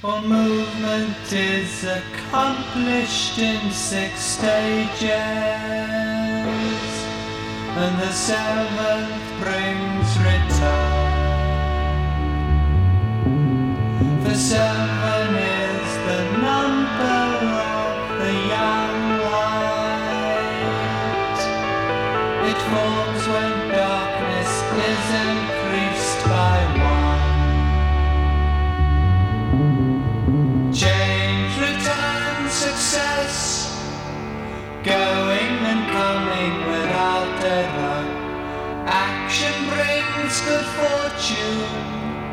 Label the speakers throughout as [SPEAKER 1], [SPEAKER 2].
[SPEAKER 1] All movement is accomplished in 6 stages, and the 7th brings return. For 7 is the number of the young light. It forms when darkness is increased by 1. Change, return, success, going and coming without error. Action brings good fortune,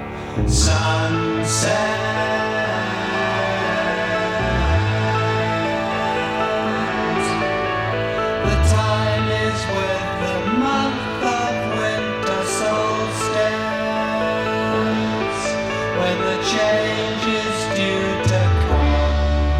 [SPEAKER 1] sunset. The time is with the month of winter solstice, when the change is due to come.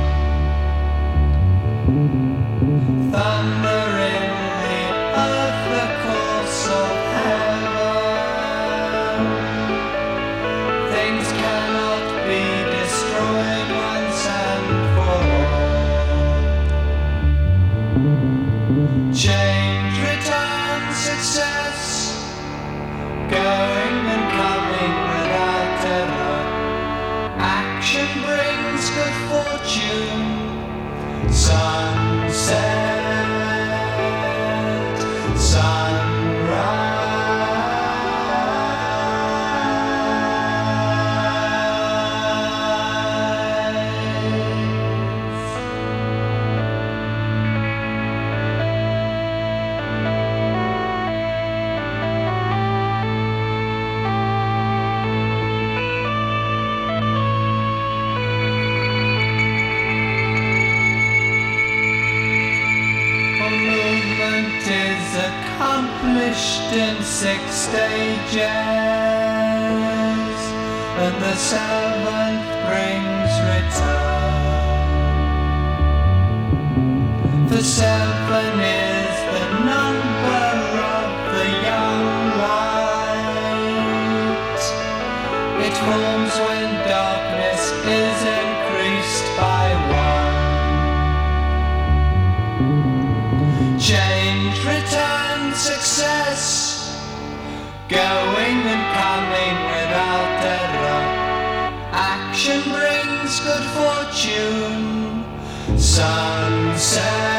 [SPEAKER 1] Thunder in the earth, the course of heaven. Things cannot be destroyed once and for all. Change, return, success, going and coming without error. Action brings good fortune, sunset, sunrise. Movement is accomplished in 6 stages, and the 7th brings return. For 7 is the number of the young light. It forms when darkness is increased by 1. Change, return, success, going and coming without error. Action brings good fortune, sunset.